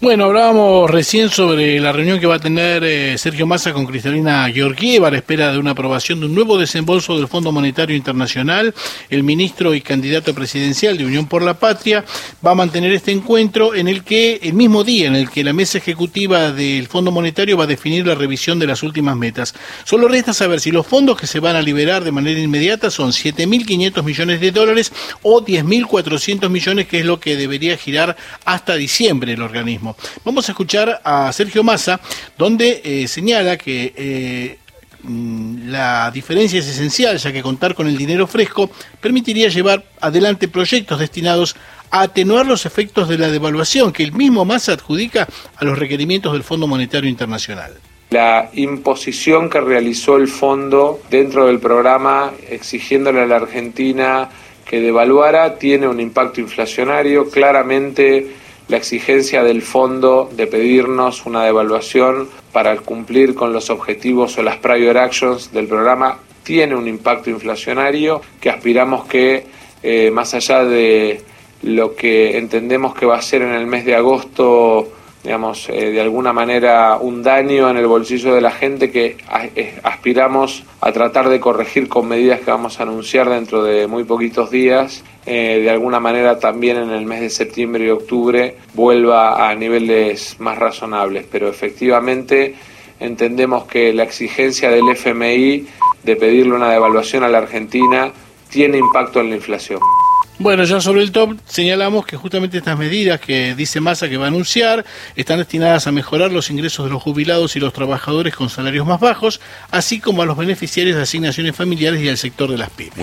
Bueno, hablábamos recién sobre la reunión que va a tener Sergio Massa con Kristalina Georgieva a la espera de una aprobación de un nuevo desembolso del Fondo Monetario Internacional. El ministro y candidato presidencial de Unión por la Patria va a mantener este encuentro en el que, el mismo día en el que la mesa ejecutiva del Fondo Monetario va a definir la revisión de las últimas metas. Solo resta saber si los fondos que se van a liberar de manera inmediata son 7.500 millones de dólares o 10.400 millones, que es lo que debería girar hasta diciembre el organismo. Vamos a escuchar a Sergio Massa, donde señala que la diferencia es esencial, ya que contar con el dinero fresco permitiría llevar adelante proyectos destinados a atenuar los efectos de la devaluación que el mismo Massa adjudica a los requerimientos del Fondo Monetario Internacional. La imposición que realizó el fondo dentro del programa exigiéndole a la Argentina que devaluara tiene un impacto inflacionario. Claramente la exigencia del fondo de pedirnos una devaluación para cumplir con los objetivos o las prior actions del programa tiene un impacto inflacionario que aspiramos que más allá de lo que entendemos que va a ser en el mes de agosto, digamos, de alguna manera un daño en el bolsillo de la gente, que aspiramos a tratar de corregir con medidas que vamos a anunciar dentro de muy poquitos días, de alguna manera también en el mes de septiembre y octubre vuelva a niveles más razonables. Pero efectivamente entendemos que la exigencia del FMI de pedirle una devaluación a la Argentina tiene impacto en la inflación. Bueno, ya sobre el top señalamos que justamente estas medidas que dice Massa que va a anunciar están destinadas a mejorar los ingresos de los jubilados y los trabajadores con salarios más bajos, así como a los beneficiarios de asignaciones familiares y al sector de las pymes.